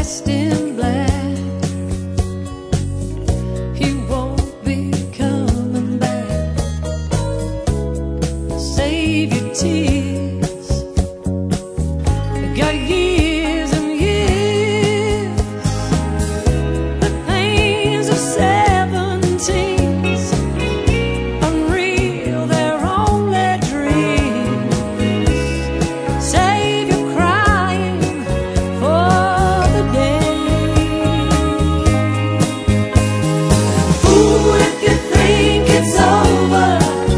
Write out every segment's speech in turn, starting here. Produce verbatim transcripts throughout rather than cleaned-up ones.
dressed in black. He won't be coming back. Save your tears. Got years and years. The pains of seventeens, unreal, they're only dreams. Save your crying for the day. Fool, if you think it's over,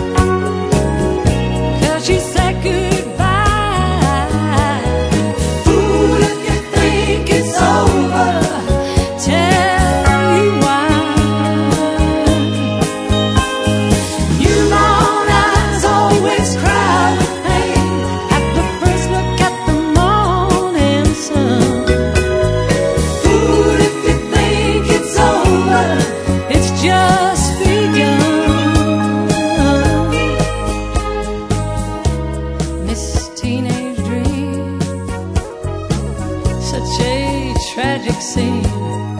'cause she said goodbye. Fool, if you think it's over, tell you why. You mourn eyes always cry with pain at the first look at the morning sun. Fool, if you think it's over, it's just begun. Miss Teenage Dream, such a tragic scene.